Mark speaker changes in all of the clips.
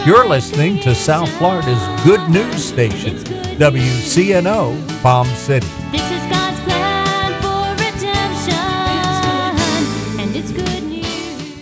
Speaker 1: You're listening to South Florida's good news station, WCNO Palm City.
Speaker 2: This is God's plan for redemption, and it's good news.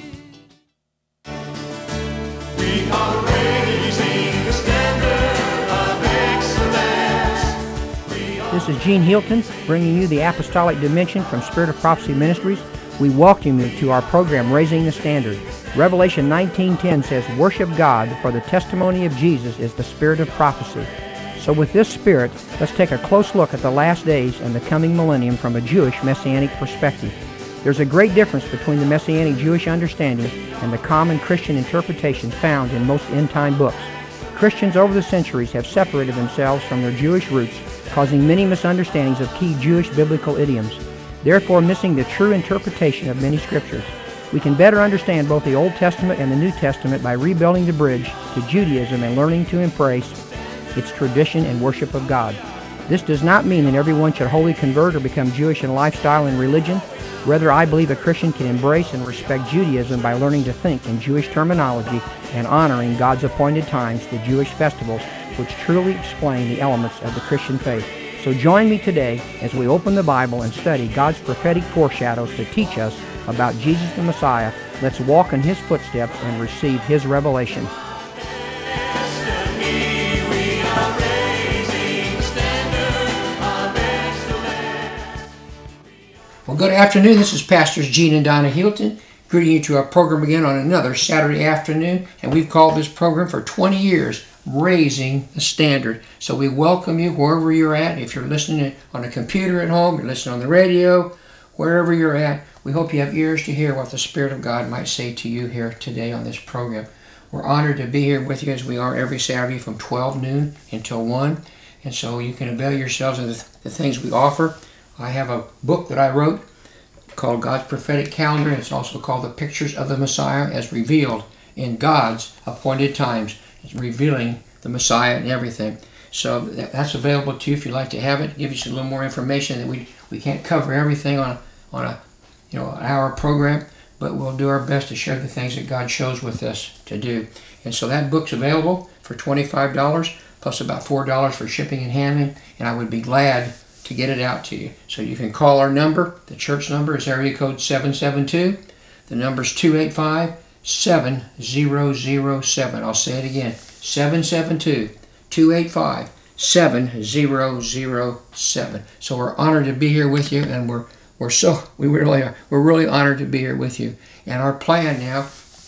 Speaker 3: We are raising the standard of excellence.
Speaker 4: This is Gene Hilton bringing you the Apostolic Dimension from Spirit of Prophecy Ministries. We welcome you to our program, Raising the Standard. Revelation 19:10 says, "Worship God, for the testimony of Jesus is the spirit of prophecy." So with this spirit, let's take a close look at the last days and the coming millennium from a Jewish Messianic perspective. There's a great difference between the Messianic Jewish understanding and the common Christian interpretation found in most end-time books. Christians over the centuries have separated themselves from their Jewish roots, causing many misunderstandings of key Jewish biblical idioms, therefore missing the true interpretation of many scriptures. We can better understand both the Old Testament and the New Testament by rebuilding the bridge to Judaism and learning to embrace its tradition and worship of God. This does not mean that everyone should wholly convert or become Jewish in lifestyle and religion. Rather, I believe a Christian can embrace and respect Judaism by learning to think in Jewish terminology and honoring God's appointed times, the Jewish festivals, which truly explain the elements of the Christian faith. So join me today as we open the Bible and study God's prophetic foreshadows to teach us about Jesus the Messiah. Let's walk in His footsteps and receive His revelation. Well, good afternoon. This is Pastors Gene and Donna Hilton, greeting you to our program again on another Saturday afternoon, and we've called this program for 20 years, Raising the Standard. So we welcome you wherever you're at. If you're listening on a computer at home, you're listening on the radio, wherever you're at, we hope you have ears to hear what the Spirit of God might say to you here today on this program. We're honored to be here with you as we are every Saturday from 12 noon until 1. And so you can avail yourselves of the things we offer. I have a book that I wrote called God's Prophetic Calendar. It's also called The Pictures of the Messiah as Revealed in God's Appointed Times. It's revealing the Messiah and everything. So that's available to you if you'd like to have it. Give you a little more information. That we can't cover everything on a an hour program, but we'll do our best to share the things that God shows with us to do. And so that book's available for $25 plus about $4 for shipping and handling, and I would be glad to get it out to you. So you can call our number. The church number is area code 772. The number's 285-7007. I'll say it again, 772-285-7007. So we're honored to be here with you, and we really are. We're really honored to be here with you. And our plan now,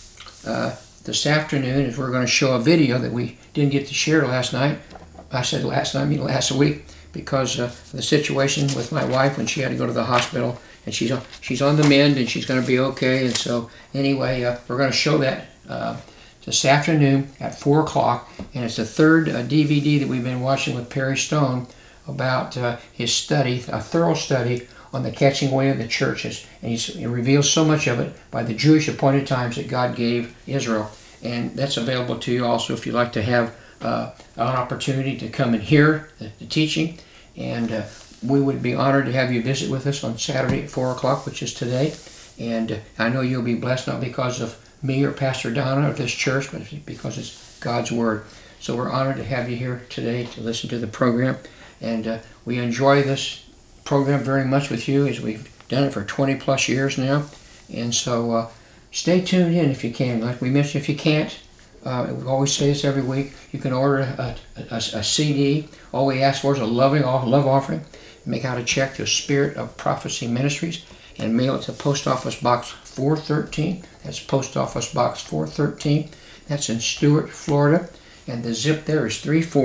Speaker 4: this afternoon, is we're going to show a video that we didn't get to share last night. I said last night, I mean last week, because of the situation with my wife when she had to go to the hospital, and she's on the mend and she's going to be okay. And so anyway, we're going to show that this afternoon at 4 o'clock, and it's the third DVD that we've been watching with Perry Stone about his study, a thorough study on the catching away of the churches, and he reveals so much of it by the Jewish appointed times that God gave Israel. And that's available to you also if you'd like to have an opportunity to come and hear the teaching. And we would be honored to have you visit with us on Saturday at 4 o'clock, which is today. And I know you'll be blessed, not because of me or Pastor Donna or this church, but because it's God's Word. So we're honored to have you here today to listen to the program. And we enjoy this program very much with you, as we've done it for 20 plus years now. And so stay tuned in if you can. Like we mentioned, if you can't, we always say this every week, you can order a CD. All we ask for is a love offering. Make out a check to Spirit of Prophecy Ministries and mail it to Post Office Box 413. That's Post Office Box 413. That's in Stuart, Florida. And the zip there is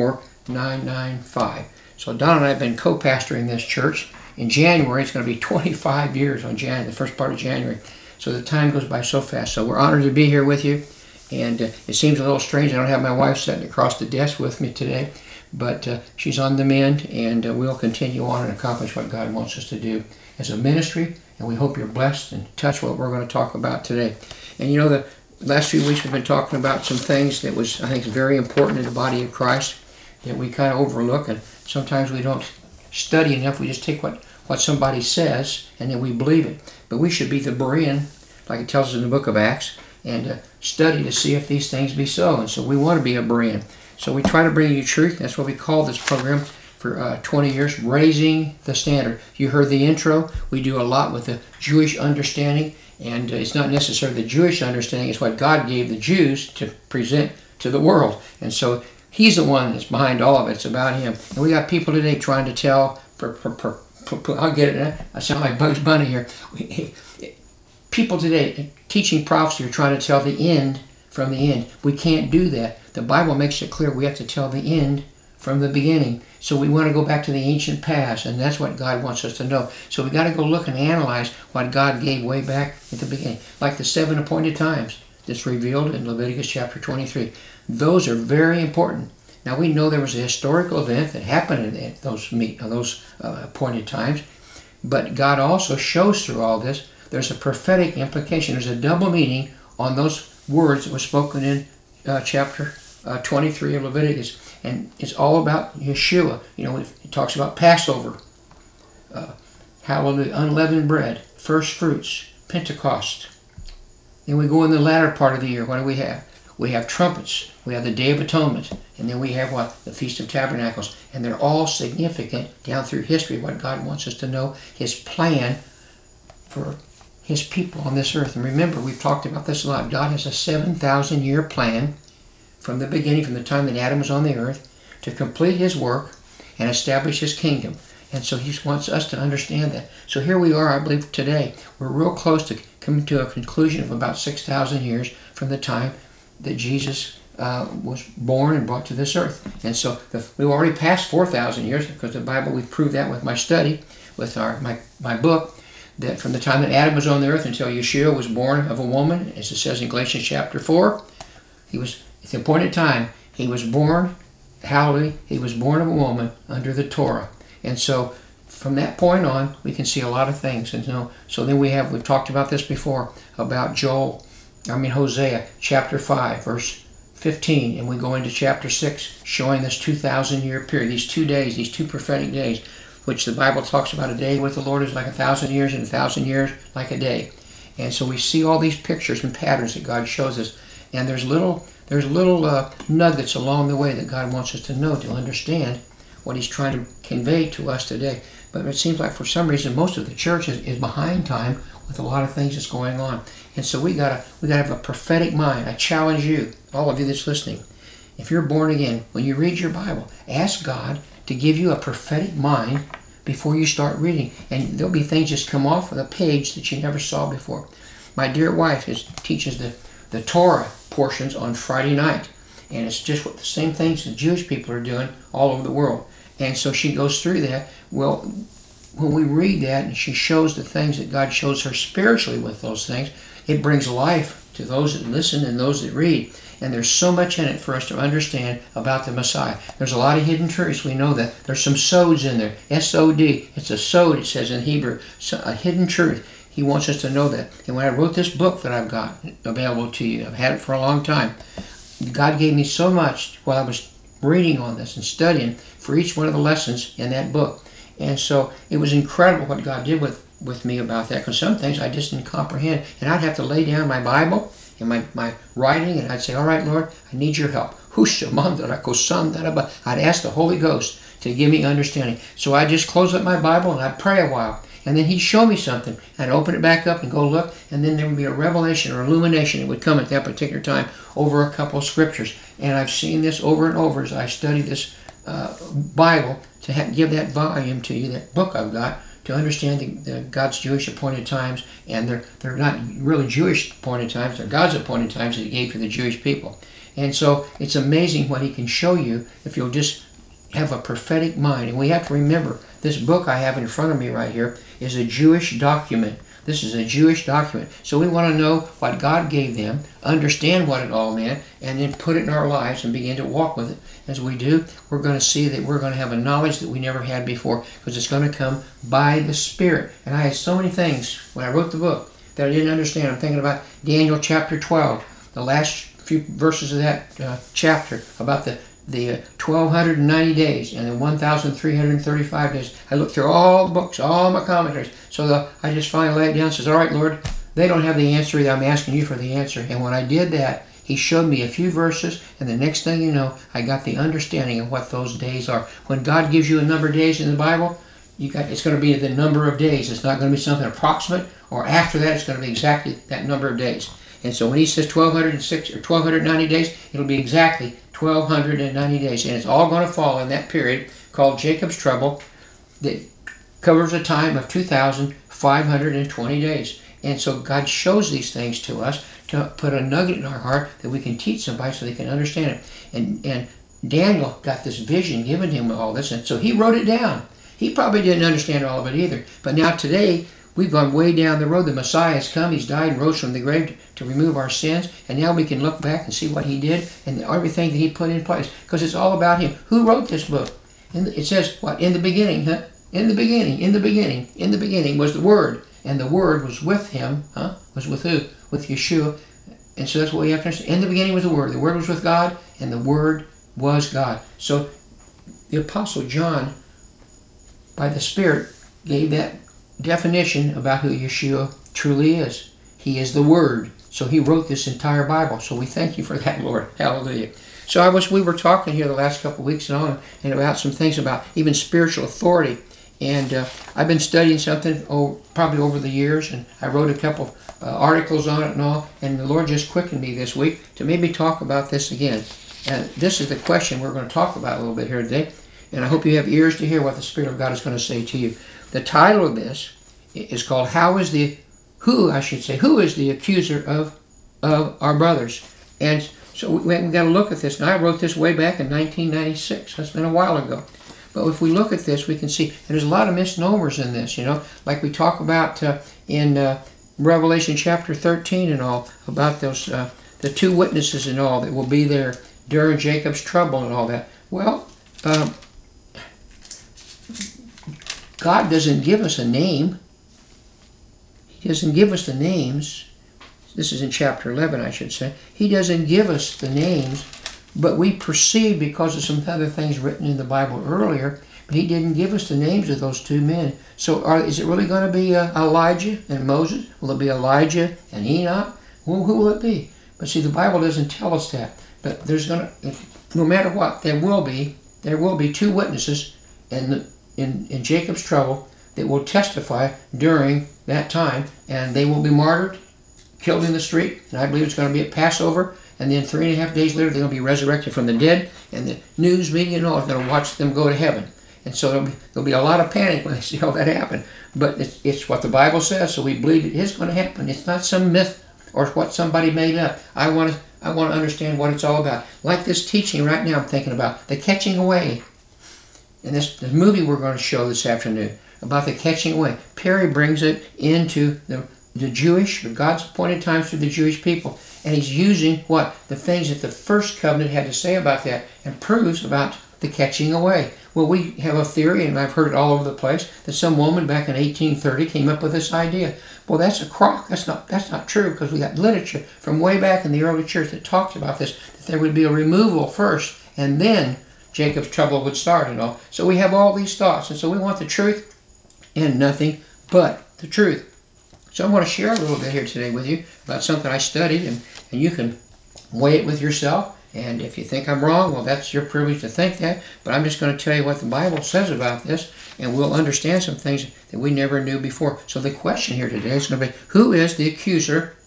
Speaker 4: 34995. So Don and I have been co-pastoring this church. In January, it's going to be 25 years on the first part of January. So the time goes by so fast. So we're honored to be here with you. And it seems a little strange. I don't have my wife sitting across the desk with me today. But she's on the mend, and we'll continue on and accomplish what God wants us to do as a ministry. And we hope you're blessed and touch what we're going to talk about today. And you know, the last few weeks we've been talking about some things that was, I think, very important in the body of Christ that we kind of overlook. And sometimes we don't study enough. We just take what somebody says and then we believe it. But we should be the Berean, like it tells us in the book of Acts, and study to see if these things be so. And so we want to be a Berean. So we try to bring you truth. That's what we call this program for 20 years, Raising the Standard. You heard the intro. We do a lot with the Jewish understanding, and it's not necessarily the Jewish understanding. It's what God gave the Jews to present to the world. And so He's the one that's behind all of it. It's about Him. And we got people today trying to tell, I'll get it, I sound like Bugs Bunny here. People today teaching prophecy are trying to tell the end from the end. We can't do that. The Bible makes it clear we have to tell the end from the beginning. So we want to go back to the ancient past, and that's what God wants us to know. So we got to go look and analyze what God gave way back at the beginning, like the 7 appointed times that's revealed in Leviticus chapter 23. Those are very important. Now we know there was a historical event that happened at those appointed times, but God also shows through all this there's a prophetic implication. There's a double meaning on those words that were spoken in chapter 23 of Leviticus. And it's all about Yeshua. You know, it talks about Passover, hallelujah, unleavened bread, first fruits, Pentecost. Then we go in the latter part of the year. What do we have? We have trumpets. We have the Day of Atonement. And then we have what? The Feast of Tabernacles. And they're all significant down through history, what God wants us to know, His plan for His people on this earth. And remember, we've talked about this a lot. God has a 7,000-year plan from the beginning, from the time that Adam was on the earth, to complete His work and establish His kingdom. And so He wants us to understand that. So here we are, I believe, today. We're real close to coming to a conclusion of about 6,000 years from the time that Jesus was born and brought to this earth. And so we've already passed 4,000 years, because the Bible, we've proved that with my study, with my book, that from the time that Adam was on the earth until Yeshua was born of a woman, as it says in Galatians chapter 4, at the appointed time, He was born, hallelujah, He was born of a woman under the Torah. And so from that point on, we can see a lot of things. And so then we've talked about this before, about Hosea chapter 5, verse 15, and we go into chapter 6, showing this 2,000-year period, these 2 days, these 2 prophetic days, which the Bible talks about a day with the Lord is like 1,000 years, and 1,000 years like a day. And so we see all these pictures and patterns that God shows us. And there's little nuggets along the way that God wants us to know, to understand what He's trying to convey to us today. But it seems like for some reason most of the church is behind time with a lot of things that's going on. And so we gotta have a prophetic mind. I challenge you, all of you that's listening, if you're born again, when you read your Bible, ask God to give you a prophetic mind before you start reading. And there'll be things just come off of the page that you never saw before. My dear wife teaches the Torah portions on Friday night. And it's just the same things the Jewish people are doing all over the world. And so she goes through that. Well, when we read that and she shows the things that God shows her spiritually with those things, it brings life to those that listen and those that read. And there's so much in it for us to understand about the Messiah. There's a lot of hidden truths. We know that. There's some sods in there. S-O-D. It's a sod, it says in Hebrew. So a hidden truth. He wants us to know that. And when I wrote this book that I've got available to you, I've had it for a long time, God gave me so much while I was reading on this and studying for each one of the lessons in that book. And so it was incredible what God did with me about that, because some things I just didn't comprehend. And I'd have to lay down my Bible and my writing, and I'd say, all right, Lord, I need your help. I'd ask the Holy Ghost to give me understanding. So I'd just close up my Bible and I'd pray a while. And then He'd show me something. I'd open it back up and go look, and then there would be a revelation or illumination that would come at that particular time over a couple of scriptures. And I've seen this over and over as I study this Bible, to give that volume to you, that book I've got, to understand the God's Jewish appointed times. And they're not really Jewish appointed times, they're God's appointed times that He gave to the Jewish people. And so it's amazing what He can show you if you'll just have a prophetic mind. And we have to remember, this book I have in front of me right here is a Jewish document. This is a Jewish document. So we want to know what God gave them, understand what it all meant, and then put it in our lives and begin to walk with it. As we do, we're going to see that we're going to have a knowledge that we never had before, because it's going to come by the Spirit. And I had so many things when I wrote the book that I didn't understand. I'm thinking about Daniel chapter 12, the last few verses of that chapter, about the 1,290 days and the 1,335 days. I looked through all the books, all my commentaries. So I just finally laid it down and says, all right, Lord, they don't have the answer either. I'm asking you for the answer. And when I did that, he showed me a few verses, and the next thing you know, I got the understanding of what those days are. When God gives you a number of days in the Bible, it's going to be the number of days. It's not going to be something approximate, or after that, it's going to be exactly that number of days. And so when he says 1,206 or 1,290 days, it'll be exactly 1,290 days. And it's all going to fall in that period called Jacob's trouble that covers a time of 2,520 days. And so God shows these things to us to put a nugget in our heart that we can teach somebody so they can understand it. And Daniel got this vision given to him of all this, and so he wrote it down. He probably didn't understand all of it either. But now today, we've gone way down the road. The Messiah has come. He's died and rose from the grave to remove our sins. And now we can look back and see what he did and everything that he put in place. Because it's all about him. Who wrote this book? It says, what? In the beginning, huh? In the beginning was the Word. And the Word was with him, huh? Was with who? With Yeshua. And so that's what we have to understand. In the beginning was the Word. The Word was with God, and the Word was God. So the Apostle John, by the Spirit, gave that definition about who Yeshua truly is. He is the Word. So he wrote this entire Bible. So we thank you for that, Lord. Hallelujah. So we were talking here the last couple of weeks and about some things about even spiritual authority. And I've been studying something probably over the years, and I wrote a couple articles on it and all, and the Lord just quickened me this week to maybe talk about this again. And this is the question we're going to talk about a little bit here today, and I hope you have ears to hear what the Spirit of God is going to say to you. The title of this is called Who is the Accuser of Our Brothers? And so we've got to look at this. And I wrote this way back in 1996. That's been a while ago. But if we look at this, we can see, and there's a lot of misnomers in this, like we talk about in Revelation chapter 13 and all, about those the two witnesses and all that will be there during Jacob's trouble and all that. Well, God doesn't give us a name. He doesn't give us the names. This is in chapter 11, I should say. He doesn't give us the names, but we perceive because of some other things written in the Bible earlier, but he didn't give us the names of those two men. So is it really going to be Elijah and Moses? Will it be Elijah and Enoch? Well, who will it be? But see, the Bible doesn't tell us that. But there's going to, no matter what, there will be two witnesses in Jacob's trouble that will testify during that time, and they will be martyred, killed in the street, and I believe it's going to be at Passover, and then 3.5 days later they're going to be resurrected from the dead, and the news media and all is going to watch them go to heaven. And so there'll be a lot of panic when they see all that happen. But it's what the Bible says, so we believe it is going to happen. It's not some myth or what somebody made up. I want to understand what it's all about. Like this teaching right now I'm thinking about, the catching away. And this movie we're going to show this afternoon about the catching away. Perry brings it into the Jewish, or God's appointed times to the Jewish people. And he's using the things that the first covenant had to say about that, and proves about the catching away. Well, we have a theory, and I've heard it all over the place, that some woman back in 1830 came up with this idea. Well, that's a crock. That's not true, because we got literature from way back in the early church that talks about this, that there would be a removal first, and then Jacob's trouble would start and all. So we have all these thoughts, and so we want the truth and nothing but the truth. So I want to share a little bit here today with you about something I studied, and you can weigh it with yourself. And if you think I'm wrong, well, that's your privilege to think that. But I'm just going to tell you what the Bible says about this, and we'll understand some things that we never knew before. So the question here today is going to be, who is the accuser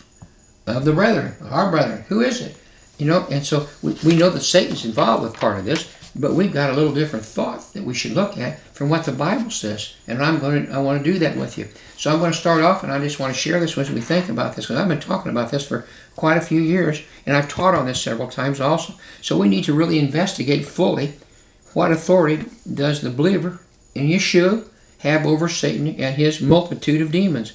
Speaker 4: of the brethren, our brethren? Who is it? And so we know that Satan's involved with part of this, but we've got a little different thought that we should look at from what the Bible says. And I want to do that with you. So I'm going to start off, and I just want to share this as we think about this, because I've been talking about this for quite a few years, and I've taught on this several times also. So we need to really investigate fully what authority does the believer in Yeshua have over Satan and his multitude of demons.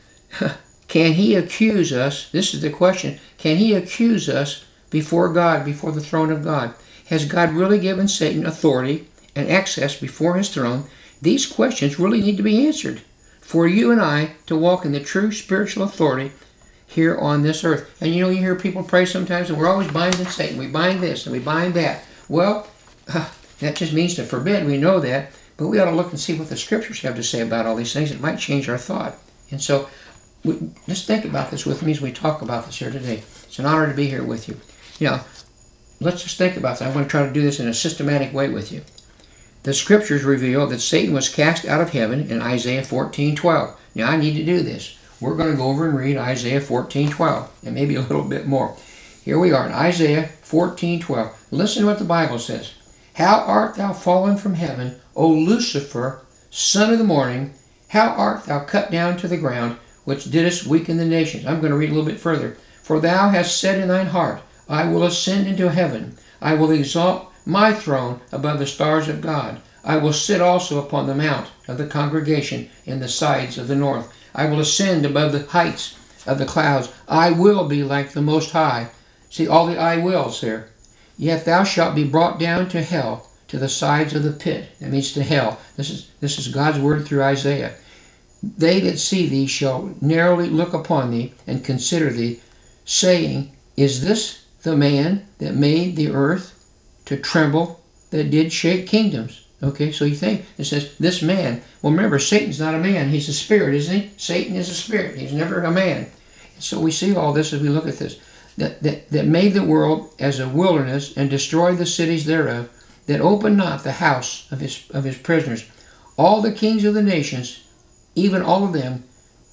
Speaker 4: Can he accuse us? This is the question. Can he accuse us before God, before the throne of God? Has God really given Satan authority and access before his throne? These questions really need to be answered for you and I to walk in the true spiritual authority here on this earth. And you hear people pray sometimes, and we're always binding Satan. We bind this and we bind that. Well, that just means to forbid. We know that. But we ought to look and see what the Scriptures have to say about all these things. It might change our thought. And so let's think about this with me as we talk about this here today. It's an honor to be here with you. Now, let's just think about this. I'm going to try to do this in a systematic way with you. The scriptures reveal that Satan was cast out of heaven in Isaiah 14:12. Now, I need to do this. We're going to go over and read Isaiah 14:12, and maybe a little bit more. Here we are in Isaiah 14:12. Listen to what the Bible says. How art thou fallen from heaven, O Lucifer, son of the morning? How art thou cut down to the ground, which didst weaken the nations? I'm going to read a little bit further. For thou hast said in thine heart, I will ascend into heaven. I will exalt my throne above the stars of God. I will sit also upon the mount of the congregation in the sides of the north. I will ascend above the heights of the clouds. I will be like the Most High. See all the I wills there. Yet thou shalt be brought down to hell, to the sides of the pit. That means to hell. This is God's word through Isaiah. They that see thee shall narrowly look upon thee and consider thee, saying, Is this the man that made the earth to tremble, that did shake kingdoms? Okay, so you think, it says, this man. Well, remember, Satan's not a man. He's a spirit, isn't he? Satan is a spirit. He's never a man. So we see all this as we look at this. That made the world as a wilderness and destroyed the cities thereof, that opened not the house of his prisoners. All the kings of the nations, even all of them,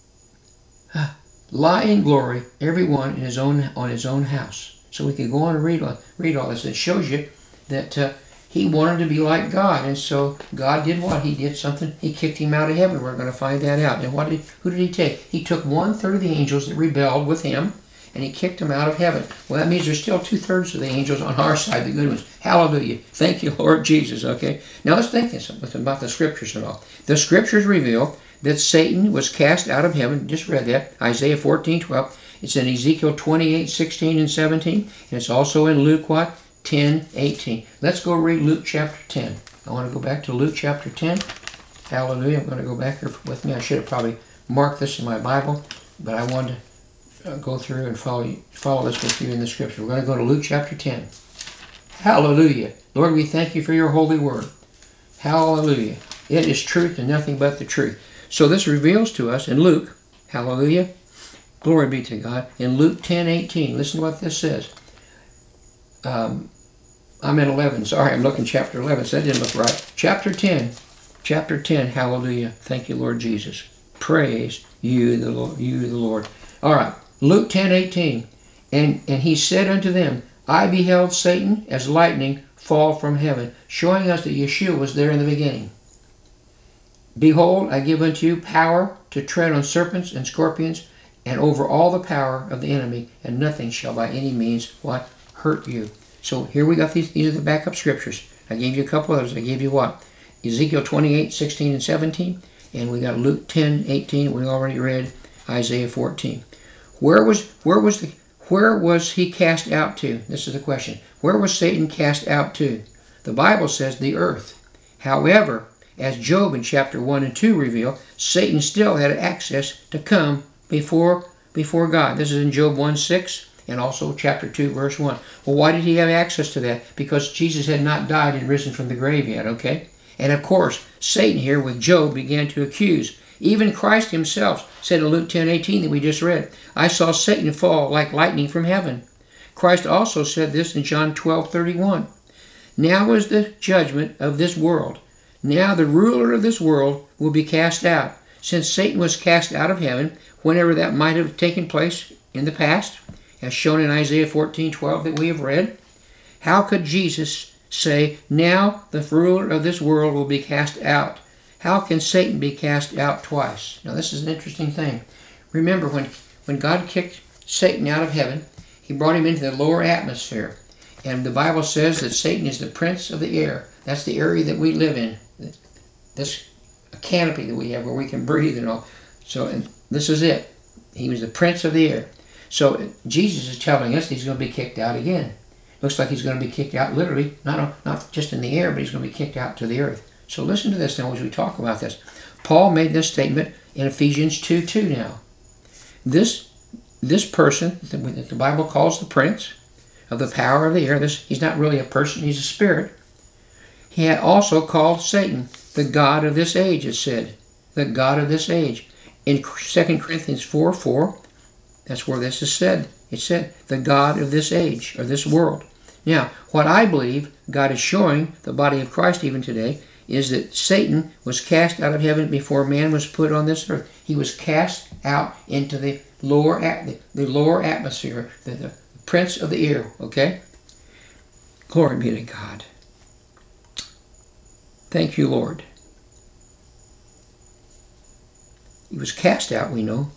Speaker 4: lie in glory, every one on his own house. So we can go on and read all this. It shows you that he wanted to be like God, and so God did what? He did something. He kicked him out of heaven. We're going to find that out. And who did he take? He took 1/3 of the angels that rebelled with him, and he kicked them out of heaven. Well, that means there's still 2/3 of the angels on our side, the good ones. Hallelujah. Thank you, Lord Jesus. Okay. Now let's think about the scriptures and all. The scriptures reveal that Satan was cast out of heaven. Just read that. Isaiah 14:12. It's in Ezekiel 28:16 and 17. And it's also in Luke what? 10:18. Let's go read Luke chapter 10. I want to go back to Luke chapter 10. Hallelujah. I'm going to go back here with me. I should have probably marked this in my Bible, but I wanted to go through and follow this with you in the scripture. We're going to go to Luke chapter 10. Hallelujah. Lord, we thank you for your holy word. Hallelujah. It is truth and nothing but the truth. So this reveals to us in Luke, hallelujah, glory be to God, in Luke 10:18. Listen to what this says. I'm in 11. Sorry, I'm looking chapter 11, so that didn't look right. Chapter 10. Chapter 10, hallelujah. Thank you, Lord Jesus. Praise you, the Lord. All right, Luke 10:18. And he said unto them, I beheld Satan as lightning fall from heaven, showing us that Yeshua was there in the beginning. Behold, I give unto you power to tread on serpents and scorpions, and over all the power of the enemy, and nothing shall by any means what? Hurt you. So here we got these are the backup scriptures. I gave you a couple others. I gave you what? Ezekiel 28:16 and 17, and we got Luke 10:18. We already read Isaiah 14. Where was he cast out to? This is the question. Where was Satan cast out to? The Bible says the earth. However, as Job in chapter 1 and 2 reveal, Satan still had access to come before God. This is in Job 1:6 and also chapter 2 verse 1. Well, why did he have access to that? Because Jesus had not died and risen from the grave yet, okay? And of course, Satan here with Job began to accuse. Even Christ himself said in Luke 10:18 that we just read, I saw Satan fall like lightning from heaven. Christ also said this in John 12:31. Now is the judgment of this world. Now the ruler of this world will be cast out. Since Satan was cast out of heaven, whenever that might have taken place in the past, as shown in Isaiah 14:12 that we have read, how could Jesus say, now the ruler of this world will be cast out? How can Satan be cast out twice? Now this is an interesting thing. Remember, when God kicked Satan out of heaven, he brought him into the lower atmosphere. And the Bible says that Satan is the prince of the air. That's the area that we live in. This canopy that we have where we can breathe and all. So and this is it. He was the prince of the air. So Jesus is telling us he's going to be kicked out again. Looks like he's going to be kicked out literally, not just in the air, but he's going to be kicked out to the earth. So listen to this now as we talk about this. Paul made this statement in Ephesians 2:2 now. This person that the Bible calls the prince of the power of the air, he's not really a person, he's a spirit. He had also called Satan the god of this age, it said. The god of this age. in 2 Corinthians 4:4, that's where this is said. It said, the God of this age, or this world. Now, what I believe God is showing the body of Christ even today is that Satan was cast out of heaven before man was put on this earth. He was cast out into the lower atmosphere, the prince of the air, okay? Glory be to God. Thank you, Lord. He was cast out, we know,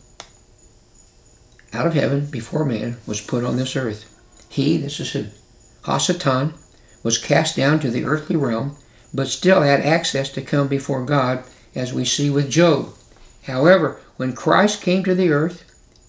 Speaker 4: out of heaven before man was put on this earth. He, this is him, Hasatan, was cast down to the earthly realm, but still had access to come before God, as we see with Job. However, when Christ came to the earth,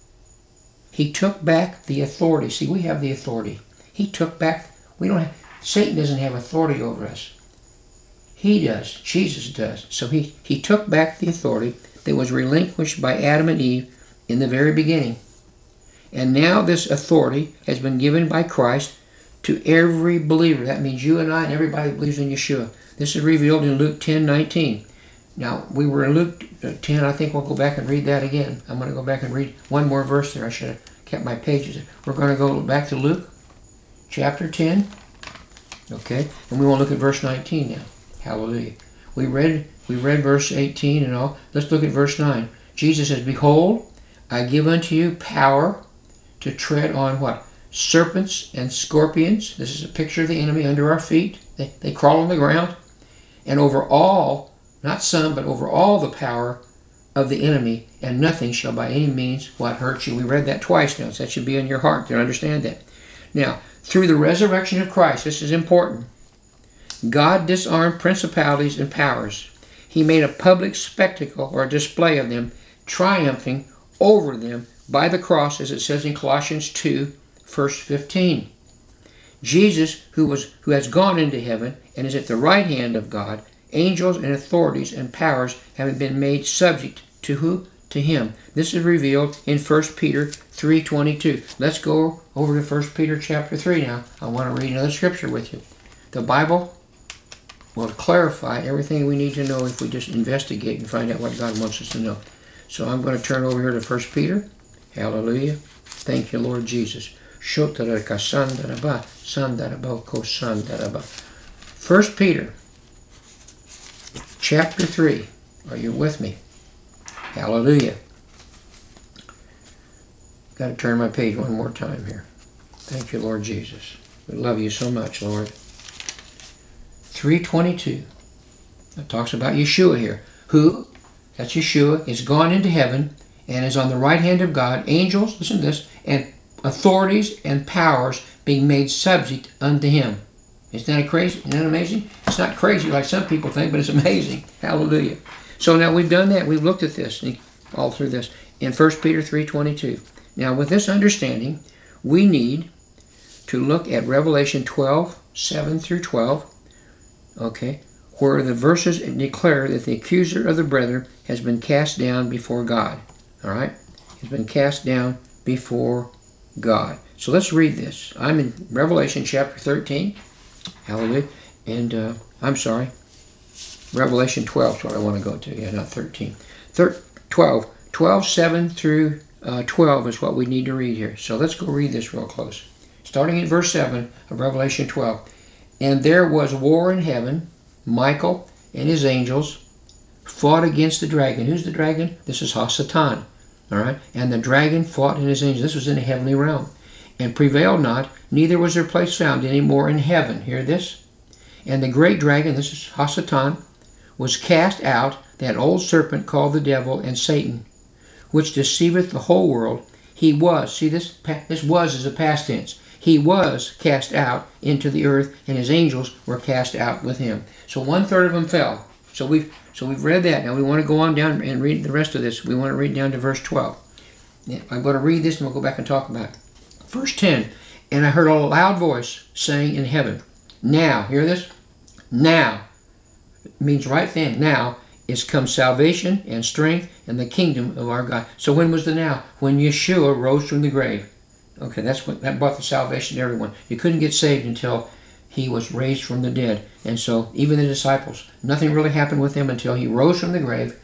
Speaker 4: he took back the authority. See, we have the authority. He took back, Satan doesn't have authority over us. He does. Jesus does. So he took back the authority that was relinquished by Adam and Eve in the very beginning. And now this authority has been given by Christ to every believer. That means you and I and everybody that believes in Yeshua. This is revealed in Luke 10:19. Now, we were in Luke 10. I think we'll go back and read that again. I'm going to go back and read one more verse there. I should have kept my pages. We're going to go back to Luke chapter 10. Okay? And we want to look at verse 19 now. Hallelujah. We read verse 18 and all. Let's look at verse 9. Jesus says, behold, I give unto you power to tread on what? Serpents and scorpions. This is a picture of the enemy under our feet. They crawl on the ground. And over all, not some, but over all the power of the enemy, and nothing shall by any means what hurt you. We read that twice now, so that should be in your heart to understand that. Now, through the resurrection of Christ, this is important, God disarmed principalities and powers. He made a public spectacle or a display of them, triumphing over them by the cross, as it says in Colossians 2, verse 15. Jesus, who has gone into heaven and is at the right hand of God, angels and authorities and powers have been made subject to who? To him. This is revealed in 1 Peter 3:22. Let's go over to 1 Peter chapter 3 now. I want to read another scripture with you. The Bible will clarify everything we need to know if we just investigate and find out what God wants us to know. So I'm going to turn over here to 1 Peter. Hallelujah. Thank you, Lord Jesus. 1 Peter chapter 3. Are you with me? Hallelujah. Got to turn my page one more time here. Thank you, Lord Jesus. We love you so much, Lord. 3:22. It talks about Yeshua here. Who, that's Yeshua, is gone into heaven and is on the right hand of God. Angels, listen to this, and authorities and powers being made subject unto him. Isn't that crazy? Isn't that amazing? It's not crazy like some people think, but it's amazing. Hallelujah. So now we've done that. We've looked at this, all through this, in 1 Peter 3:22. Now with this understanding, we need to look at Revelation 12:7 through 12, okay, where the verses declare that the accuser of the brethren has been cast down before God. All right? Has been cast down before God. So let's read this. I'm in Revelation chapter 13. Hallelujah. And I'm sorry. Revelation 12 is what I want to go to. Yeah, not 13. 12. 12:7 through 12 is what we need to read here. So let's go read this real close. Starting in verse 7 of Revelation 12. And there was war in heaven. Michael and his angels fought against the dragon. Who's the dragon? This is Hasatan. All right? And the dragon fought in his angels. This was in the heavenly realm. And prevailed not, neither was their place found any more in heaven. Hear this? And the great dragon, this is Hasatan, was cast out, that old serpent called the devil and Satan, which deceiveth the whole world. He was, see this was is a past tense. He was cast out into the earth, and his angels were cast out with him. So 1/3 of them fell. So we've read that. Now we want to go on down and read the rest of this. We want to read down to verse 12. I'm going to read this and we'll go back and talk about it. Verse 10. And I heard a loud voice saying in heaven, now, hear this? Now, it means right then, now is come salvation and strength and the kingdom of our God. So when was the now? When Yeshua rose from the grave. Okay, that brought the salvation to everyone. You couldn't get saved until he was raised from the dead. And so even the disciples, nothing really happened with them until he rose from the grave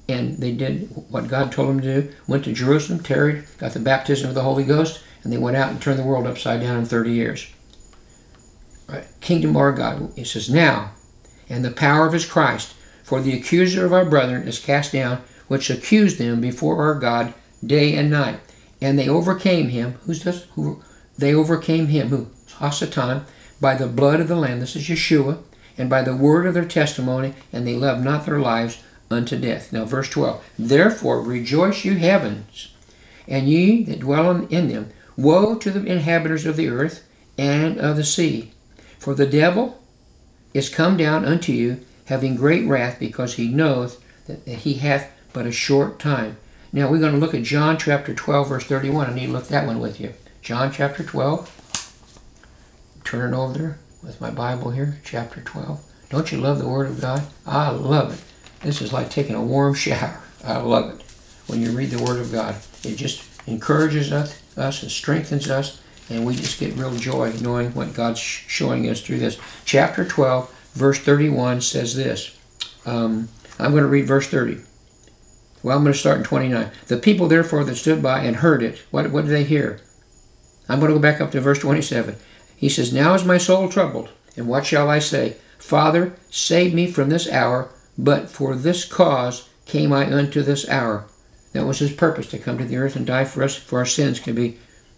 Speaker 4: and they did what God told them to do, went to Jerusalem, tarried, got the baptism of the Holy Ghost, and they went out and turned the world upside down in 30 years. Right. Kingdom of our God. It says, now, and the power of his Christ, for the accuser of our brethren is cast down, which accused them before our God day and night. And they overcame him. Who's this? They overcame him, who? Hasatan, by the blood of the Lamb. This is Yeshua. And by the word of their testimony, and they loved not their lives unto death. Now, verse 12. Therefore rejoice, you heavens, and ye that dwell in them. Woe to the inhabitants of the earth and of the sea. For the devil is come down unto you, having great wrath, because he knoweth that he hath but a short time. Now we're going to look at John chapter 12, verse 31. I need to look that one with you. John chapter 12. Turn it over there with my Bible here, chapter 12. Don't you love the Word of God? I love it. This is like taking a warm shower. I love it. When you read the Word of God, it just encourages us and strengthens us, and we just get real joy knowing what God's showing us through this. Chapter 12, verse 31 says this. I'm going to read verse 30. Well, I'm going to start in 29. The people, therefore, that stood by and heard it, what did they hear? I'm going to go back up to verse 27. He says, now is my soul troubled, and what shall I say? Father, save me from this hour, but for this cause came I unto this hour. That was his purpose, to come to the earth and die for us, for our sins could be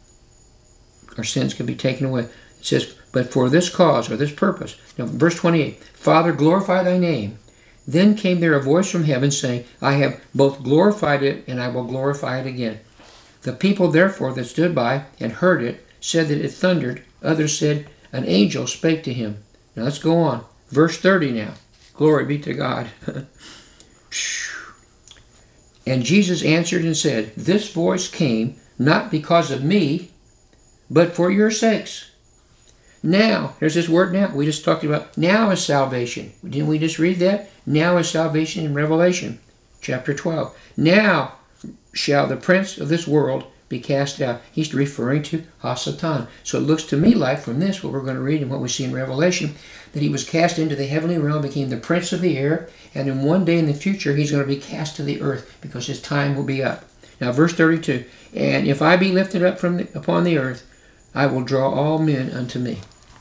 Speaker 4: taken away. It says, but for this cause, or this purpose. Now, verse 28, Father, glorify thy name. Then came there a voice from heaven, saying, I have both glorified it, and I will glorify it again. The people, therefore, that stood by and heard it, said that it thundered. Others said, an angel spake to him. Now, let's go on. Verse 30 now. Glory be to God. And Jesus answered and said, this voice came not because of me, but for your sakes. Now, there's this word now. We just talked about now is salvation. Didn't we just read that? Now is salvation in Revelation chapter 12. Now shall the prince of this world be cast out. He's referring to Hasatan. So it looks to me like from this, what we're going to read and what we see in Revelation, that he was cast into the heavenly realm, became the prince of the air, and in one day in the future he's going to be cast to the earth because his time will be up. Now verse 32, and if I be lifted up upon the earth, I will draw all men unto me.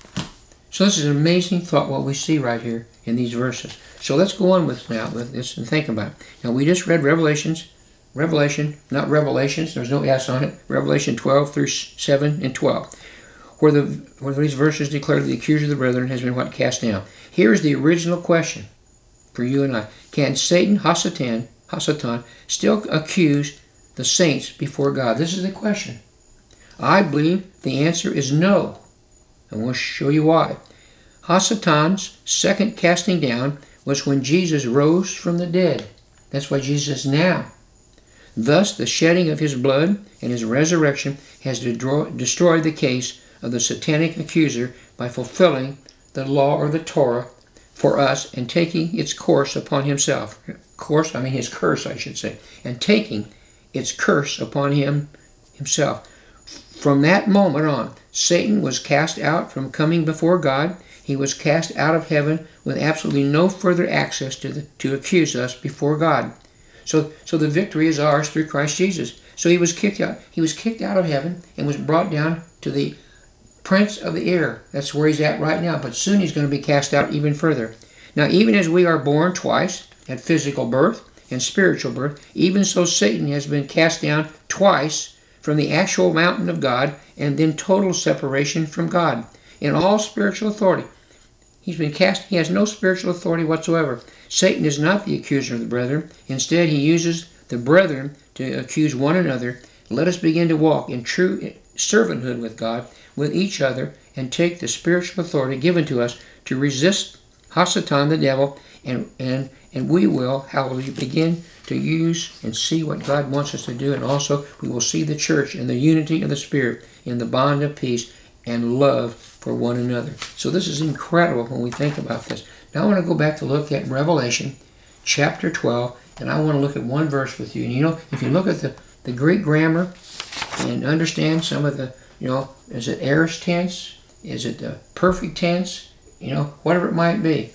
Speaker 4: So this is an amazing thought, what we see right here in these verses. So let's go on with this and think about it. Now we just read Revelation, not Revelations, there's no S on it, Revelation 12 through 7 and 12, where these verses declare the accuser of the brethren has been what? Cast down. Here is the original question for you and I. Can Satan, Hasatan, still accuse the saints before God? This is the question. I believe the answer is no. And we'll show you why. Hasatan's second casting down was when Jesus rose from the dead. That's why Jesus is now. Thus, the shedding of his blood and his resurrection has destroyed the case of the satanic accuser by fulfilling the law or the Torah for us and taking its course upon himself. His curse, I should say. And taking its curse upon himself. From that moment on, Satan was cast out from coming before God. He was cast out of heaven with absolutely no further access to accuse us before God. So the victory is ours through Christ Jesus. So he was kicked out. He was kicked out of heaven and was brought down to the prince of the air. That's where he's at right now. But soon he's going to be cast out even further. Now, even as we are born twice, at physical birth and spiritual birth, even so Satan has been cast down twice from the actual mountain of God, and then total separation from God in all spiritual authority. He's been cast. He has no spiritual authority whatsoever. Satan is not the accuser of the brethren. Instead, he uses the brethren to accuse one another. Let us begin to walk in true servanthood with God, with each other, and take the spiritual authority given to us to resist Hasatan, the devil, and we will, hallelujah, begin to use and see what God wants us to do, and also we will see the church in the unity of the Spirit, in the bond of peace and love for one another. So this is incredible when we think about this. Now I want to go back to look at Revelation chapter 12, and I want to look at one verse with you. And you know, if you look at the Greek grammar and understand some of the, is it aorist tense? Is it the perfect tense? Whatever it might be.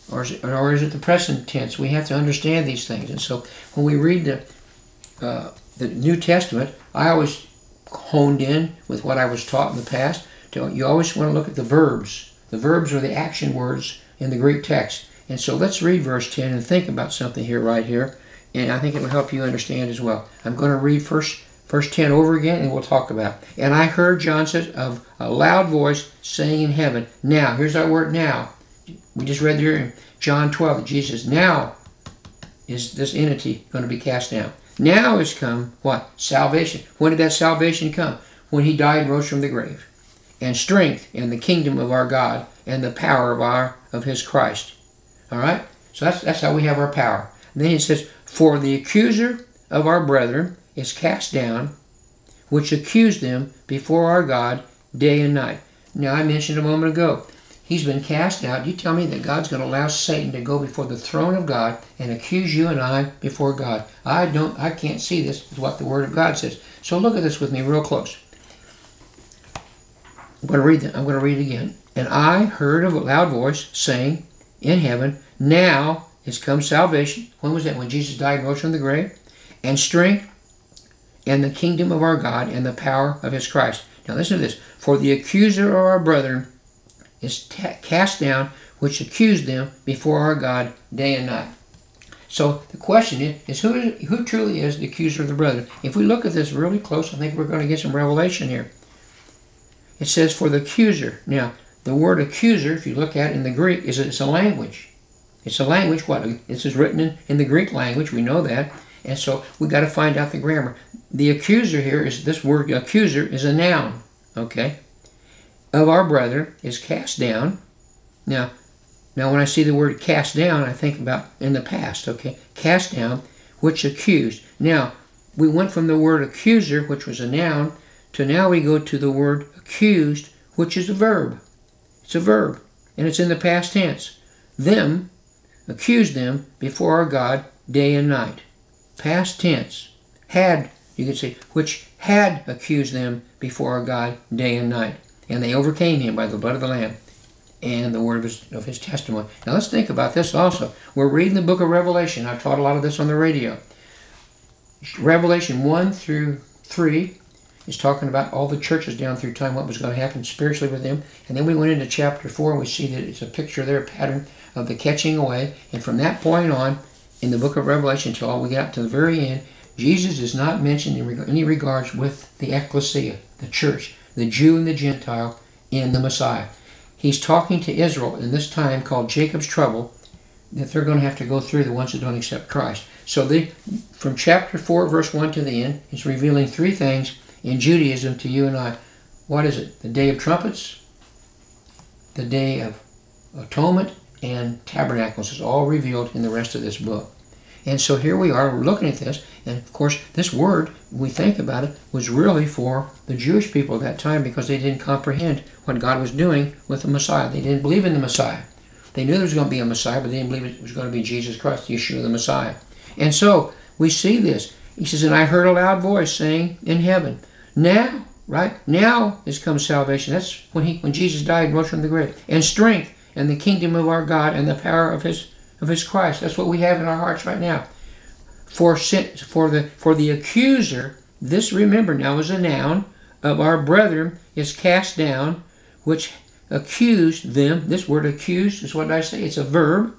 Speaker 4: or is it the present tense? We have to understand these things. And so when we read the New Testament, I always honed in with what I was taught in the past. You always want to look at the verbs. The verbs are the action words in the Greek text. And so let's read verse 10 and think about something here, right here. And I think it will help you understand as well. I'm going to read verse 10 over again, and we'll talk about it. And I heard, John says, of a loud voice saying in heaven. Now, here's our word now. We just read here in John 12 that Jesus, now is this entity going to be cast down. Now has come, what? Salvation. When did that salvation come? When he died and rose from the grave. And strength and the kingdom of our God and the power of his Christ. All right? So that's how we have our power. And then it says, for the accuser of our brethren is cast down, which accused them before our God day and night. Now, I mentioned a moment ago, he's been cast out. You tell me that God's going to allow Satan to go before the throne of God and accuse you and I before God. I can't see this is what the Word of God says. So look at this with me real close. I'm going to read it again. And I heard a loud voice saying in heaven, now has come salvation. When was that? When Jesus died and rose from the grave. And strength and the kingdom of our God and the power of his Christ. Now listen to this. For the accuser of our brethren is cast down, which accused them before our God day and night. So the question is who truly is the accuser of the brethren? If we look at this really close, I think we're going to get some revelation here. It says for the accuser. Now, the word accuser, if you look at it in the Greek, it's a language. It's a language. What? This is written in the Greek language. We know that. And so we got to find out the grammar. The accuser here is, this word accuser is a noun. Okay? Of our brother is cast down. Now when I see the word cast down, I think about in the past. Okay? Cast down, which accused. Now, we went from the word accuser, which was a noun, to now we go to the word accused, which is a verb. It's a verb, and it's in the past tense. Them, accused them before our God day and night. Past tense. Had, you could say, which had accused them before our God day and night. And they overcame him by the blood of the Lamb and the word of his testimony. Now let's think about this also. We're reading the book of Revelation. I've taught a lot of this on the radio. Revelation 1 through 3 is talking about all the churches down through time, what was going to happen spiritually with them. And then we went into chapter 4 and we see that it's a picture there, a pattern of the catching away. And from that point on, in the book of Revelation until we get to the very end, Jesus is not mentioned in any regards with the ecclesia, the church, the Jew and the Gentile in the Messiah. He's talking to Israel in this time called Jacob's trouble, that they're going to have to go through, the ones that don't accept Christ. So from chapter 4, verse 1 to the end, it's revealing three things in Judaism to you and I. What is it? The Day of Trumpets, the Day of Atonement, and Tabernacles is all revealed in the rest of this book. And so here we are, we're looking at this, and of course this word, when we think about it, was really for the Jewish people at that time because they didn't comprehend what God was doing with the Messiah. They didn't believe in the Messiah. They knew there was going to be a Messiah, but they didn't believe it was going to be Jesus Christ, Yeshua the Messiah. And so we see this. He says, and I heard a loud voice saying in heaven, now, right? Now has come salvation. That's when Jesus died and rose from the grave. And strength and the kingdom of our God and the power of his Christ. That's what we have in our hearts right now. For the accuser, this, remember now, is a noun, of our brethren is cast down, which accused them. This word accused is what I say. It's a verb.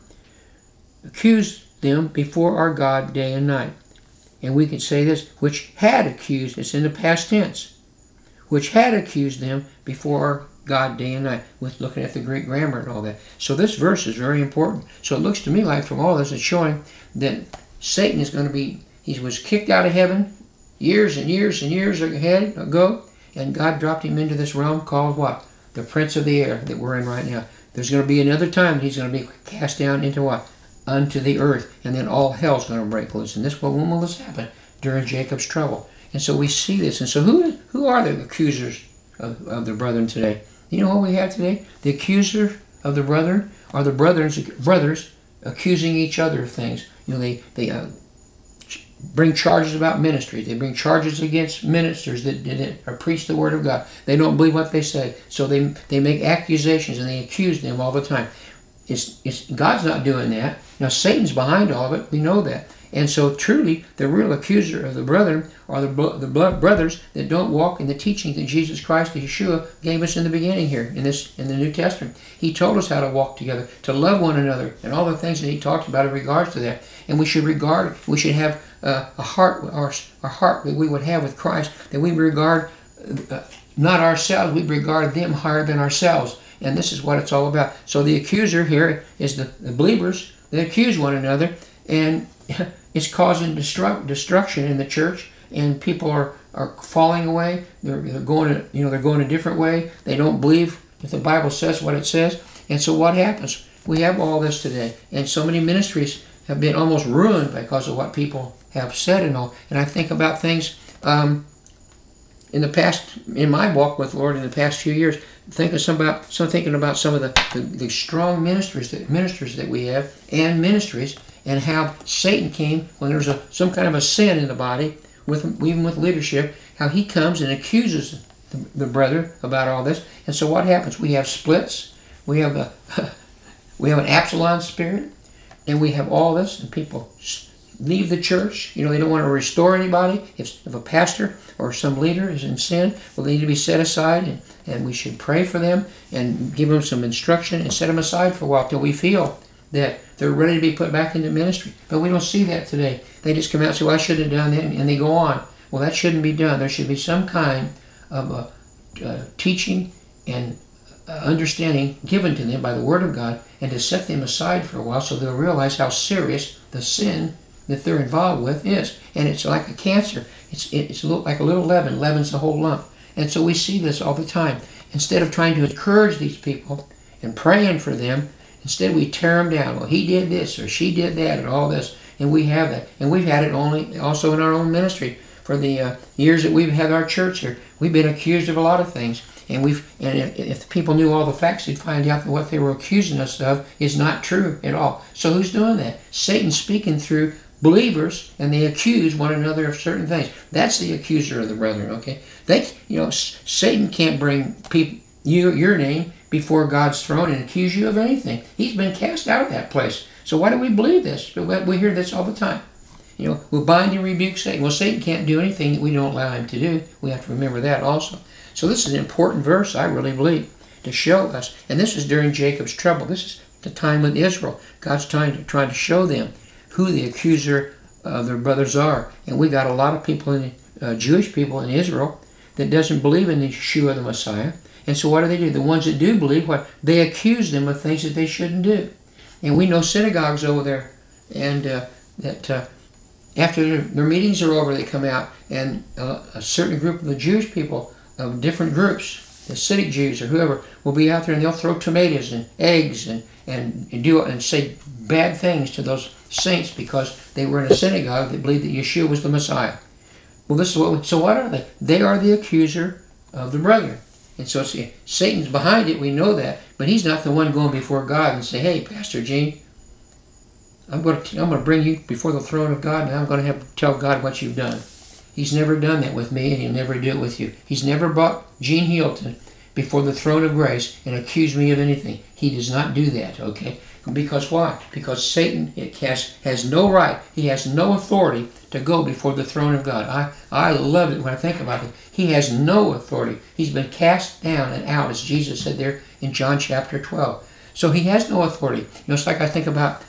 Speaker 4: Accused them before our God day and night. And we can say this, which had accused, it's in the past tense, which had accused them before God day and night, with looking at the Greek grammar and all that. So this verse is very important. So it looks to me like from all this, it's showing that Satan is going to be, he was kicked out of heaven years and years and years ago, and God dropped him into this realm called what? The prince of the air that we're in right now. There's going to be another time that he's going to be cast down into what? Unto the earth, and then all hell's going to break loose. And when will this happen? During Jacob's trouble. And so we see this. And so who are the accusers of the brethren today? You know what we have today? The accuser of the brethren are the brothers accusing each other of things. You know, they bring charges about ministry. They bring charges against ministers that preach the word of God. They don't believe what they say. So they make accusations and they accuse them all the time. God's not doing that. Now Satan's behind all of it. We know that. And so truly, the real accuser of the brethren are the brothers that don't walk in the teaching that Jesus Christ, Yeshua, gave us in the beginning here in the New Testament. He told us how to walk together, to love one another, and all the things that he talked about in regards to that. And we should have a heart, our heart that we would have with Christ, that we regard not ourselves, we regard them higher than ourselves. And this is what it's all about. So the accuser here is the believers that accuse one another, and it's causing destruction in the church, and people are falling away. They're going a different way. They don't believe if the Bible says what it says. And so what happens? We have all this today, and so many ministries have been almost ruined because of what people have said and all. And I think about things in the past, in my walk with the Lord in the past few years, thinking about some of the strong ministers that we have and ministries, and how Satan came when there's some kind of a sin in the body, even with leadership, how he comes and accuses the brother about all this. And so what happens? We have splits. We have an Absalom spirit, and we have all this, and people leave the church. They don't want to restore anybody. If a pastor or some leader is in sin, well, they need to be set aside, and we should pray for them and give them some instruction and set them aside for a while till we feel that they're ready to be put back into ministry. But we don't see that today. They just come out and say, well, I should have done that, and they go on. Well, that shouldn't be done. There should be some kind of teaching and understanding given to them by the Word of God, and to set them aside for a while so they'll realize how serious the sin that they're involved with is. And it's like a cancer. It's like a little leaven. Leaven's the whole lump. And so we see this all the time. Instead of trying to encourage these people and praying for them, instead we tear them down. Well, he did this or she did that and all this. And we have that. And we've had it also in our own ministry. For the years that we've had our church here, we've been accused of a lot of things. And if people knew all the facts, they'd find out that what they were accusing us of is not true at all. So who's doing that? Satan's speaking through believers, and they accuse one another of certain things. That's the accuser of the brethren. Okay, Satan can't bring your name before God's throne and accuse you of anything. He's been cast out of that place. So why do we believe this? We hear this all the time. We'll bind and rebuke Satan. Well, Satan can't do anything that we don't allow him to do. We have to remember that also. So this is an important verse, I really believe, to show us. And this is during Jacob's trouble. This is the time with Israel. God's trying to show them who the accuser of their brothers are. And we got a lot of people, Jewish people in Israel, that doesn't believe in Yeshua the Messiah. And so what do? The ones that do believe, they accuse them of things that they shouldn't do. And we know synagogues over there, and that after their meetings are over, they come out, and a certain group of the Jewish people, of different groups, the Hasidic Jews or whoever, will be out there, and they'll throw tomatoes and eggs and say bad things to those saints because they were in a synagogue that believed that Yeshua was the Messiah. Well, so what are they? They are the accuser of the brethren. And so Satan's behind it, we know that, but he's not the one going before God and say, hey, Pastor Gene, I'm going to bring you before the throne of God, and I'm going to have to tell God what you've done. He's never done that with me, and he'll never do it with you. He's never brought Gene Hilton before the throne of grace and accused me of anything. He does not do that, okay? Because why? Because Satan has no right, he has no authority to go before the throne of God. I love it when I think about it. He has no authority. He's been cast down and out, as Jesus said there in John chapter 12. So he has no authority. It's like I think about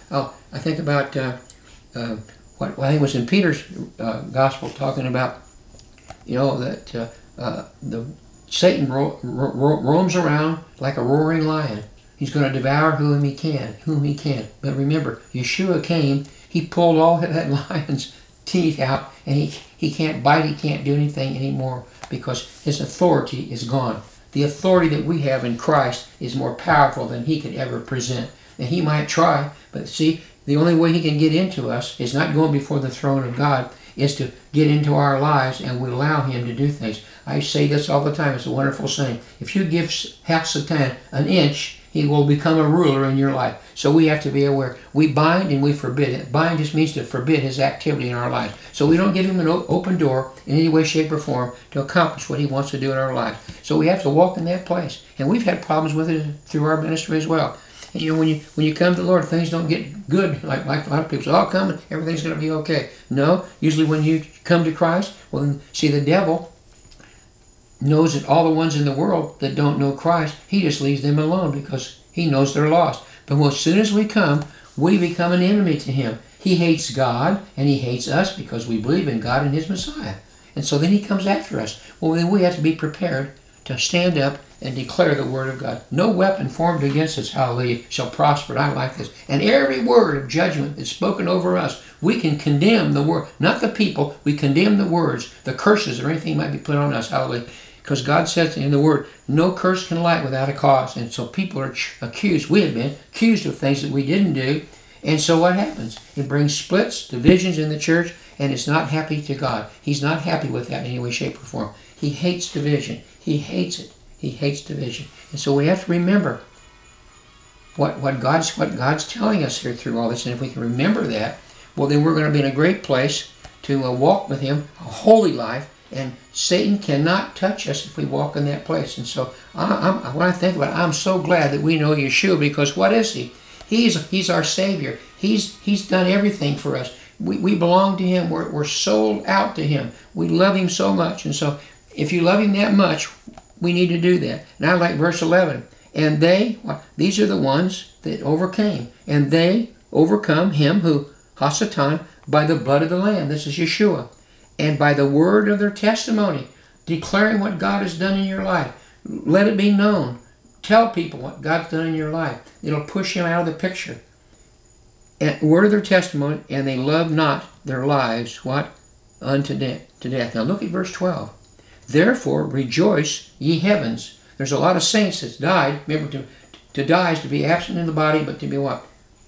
Speaker 4: what I think was in Peter's gospel, talking about, that Satan roams around like a roaring lion. He's going to devour whom he can. But remember, Yeshua came, he pulled all that lion's teeth out, and he can't bite, he can't do anything anymore because his authority is gone. The authority that we have in Christ is more powerful than he could ever present. And he might try, but see, the only way he can get into us is not going before the throne of God, is to get into our lives, and we allow him to do things. I say this all the time. It's a wonderful saying. If you give half Satan an inch, he will become a ruler in your life. So we have to be aware. We bind and we forbid it. Bind just means to forbid his activity in our lives. So we don't give him an open door in any way, shape, or form to accomplish what he wants to do in our lives. So we have to walk in that place. And we've had problems with it through our ministry as well. And you know, when you come to the Lord, things don't get good. Like a lot of people say, "Oh, come, and everything's going to be okay." No, usually when you come to Christ, well, then, see, the devil knows that all the ones in the world that don't know Christ, he just leaves them alone because he knows they're lost. But as soon as we come, we become an enemy to him. He hates God, and he hates us because we believe in God and his Messiah. And so then he comes after us. Well, then we have to be prepared to stand up and declare the word of God. No weapon formed against us, hallelujah, shall prosper. And I like this. And every word of judgment that's spoken over us, we can condemn the word, not the people. We condemn the words, the curses, or anything might be put on us, hallelujah. Because God says in the word, no curse can light without a cause. And so people are accused. We have been accused of things that we didn't do. And so what happens? It brings splits, divisions in the church, and it's not happy to God. He's not happy with that in any way, shape, or form. He hates division. He hates it. He hates division. And so we have to remember what God's telling us here through all this. And if we can remember that, well, then we're going to be in a great place to walk with him, a holy life, and Satan cannot touch us if we walk in that place. And so when I think about it, I'm so glad that we know Yeshua, because what is he? He's our Savior. He's done everything for us. We belong to him. We're sold out to him. We love him so much. And so if you love him that much, we need to do that. Now, like verse 11. And these are the ones that overcame. And they overcome him who, Hasatan, by the blood of the Lamb. This is Yeshua. And by the word of their testimony, declaring what God has done in your life. Let it be known. Tell people what God's done in your life. It'll push him out of the picture. And word of their testimony, and they love not their lives, what? Unto death. Now look at verse 12. Therefore rejoice, ye heavens. There's a lot of saints that's died. Remember, to die is to be absent in the body, but to be what?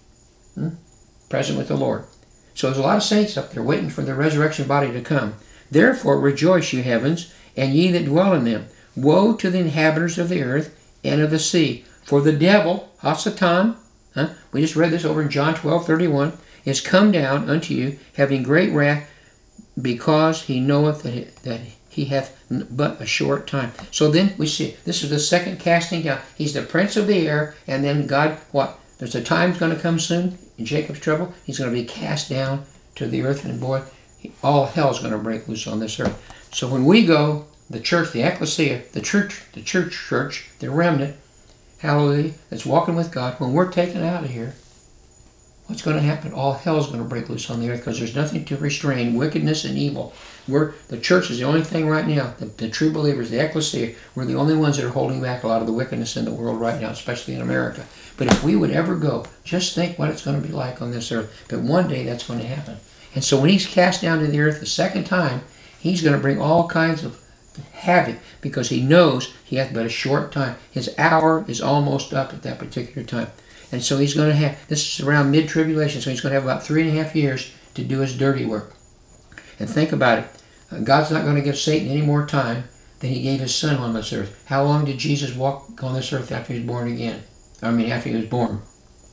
Speaker 4: Present with the Lord. So there's a lot of saints up there waiting for the resurrection body to come. Therefore rejoice, ye heavens, and ye that dwell in them. Woe to the inhabitants of the earth and of the sea. For the devil, Hasatan, we just read this over in John 12:31, is come down unto you, having great wrath, because he knoweth that he hath but a short time. So then we see, this is the second casting down. He's the prince of the air, and then God, what? There's a time's going to come soon in Jacob's trouble. He's going to be cast down to the earth, and boy, all hell's going to break loose on this earth. So when we go, the church, the ecclesia, the church, the remnant, hallelujah, that's walking with God, when we're taken out of here, what's going to happen? All hell's going to break loose on the earth, because there's nothing to restrain wickedness and evil. The church is the only thing right now, the true believers, the ecclesia, we're the only ones that are holding back a lot of the wickedness in the world right now, especially in America. But if we would ever go, just think what it's going to be like on this earth. But one day that's going to happen. And so when he's cast down to the earth the second time, he's going to bring all kinds of havoc, because he knows he hath but a short time. His hour is almost up at that particular time. And so he's going to have, this is around mid-tribulation, so he's going to have about 3.5 years to do his dirty work. And think about it. God's not going to give Satan any more time than he gave his son on this earth. How long did Jesus walk on this earth after he was born again? After he was born.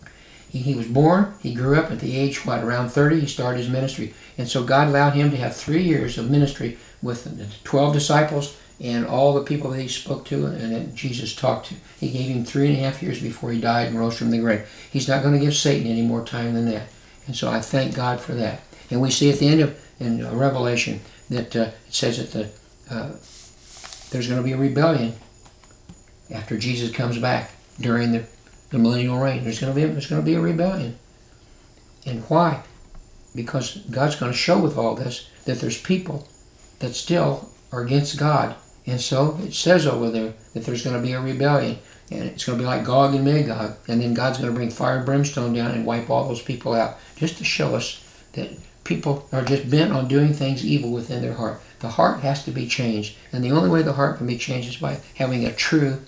Speaker 4: He was born, he grew up at the age, around 30, he started his ministry. And so God allowed him to have 3 years of ministry with the 12 disciples and all the people that he spoke to and that Jesus talked to. He gave him 3.5 years before he died and rose from the grave. He's not going to give Satan any more time than that. And so I thank God for that. And we see at the end of Revelation that it says that there's going to be a rebellion after Jesus comes back during the millennial reign. There's going to be a rebellion. And why? Because God's going to show with all this that there's people that still are against God. And so it says over there that there's going to be a rebellion. And it's going to be like Gog and Magog. And then God's going to bring fire and brimstone down and wipe all those people out. Just to show us that people are just bent on doing things evil within their heart. The heart has to be changed. And the only way the heart can be changed is by having a true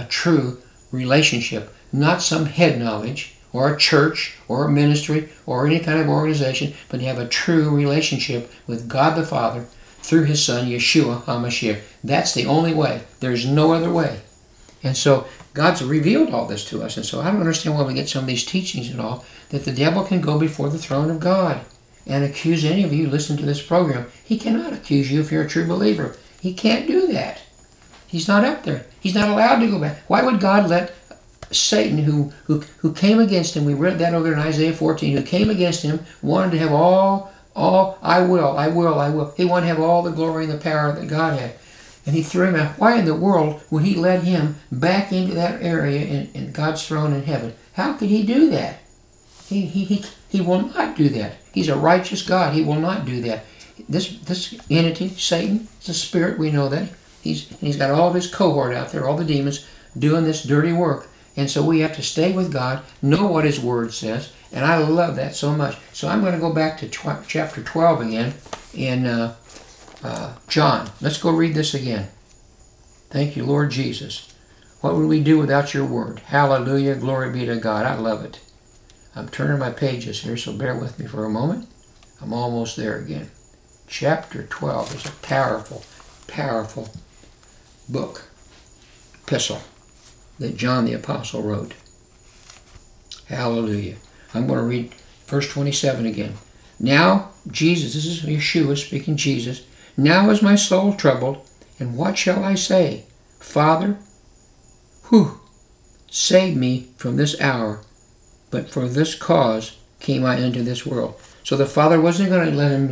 Speaker 4: relationship. Not some head knowledge, or a church, or a ministry, or any kind of organization, but to have a true relationship with God the Father through his Son, Yeshua HaMashiach. That's the only way. There's no other way. And so God's revealed all this to us. And so I don't understand why we get some of these teachings and all, that the devil can go before the throne of God and accuse any of you who listen to this program. He cannot accuse you if you're a true believer. He can't do that. He's not up there. He's not allowed to go back. Why would God let Satan, who came against him, we read that over in Isaiah 14, who came against him, wanted to have all, I will. He wanted to have all the glory and the power that God had. And he threw him out. Why in the world would he let him back into that area in God's throne in heaven? How could he do that? He will not do that. He's a righteous God. He will not do that. This entity, Satan, is a spirit. We know that. He's got all of his cohort out there, all the demons, doing this dirty work. And so we have to stay with God, know what his word says, and I love that so much. So I'm going to go back to chapter 12 again in John. Let's go read this again. Thank you, Lord Jesus. What would we do without your word? Hallelujah, glory be to God. I love it. I'm turning my pages here, so bear with me for a moment. I'm almost there again. Chapter 12 is a powerful, powerful book, epistle, that John the Apostle wrote. Hallelujah. I'm going to read verse 27 again. Now, Jesus, this is Yeshua speaking, Jesus. Now is my soul troubled, and what shall I say? Father, save me from this hour, but for this cause came I into this world. So the Father wasn't going to let him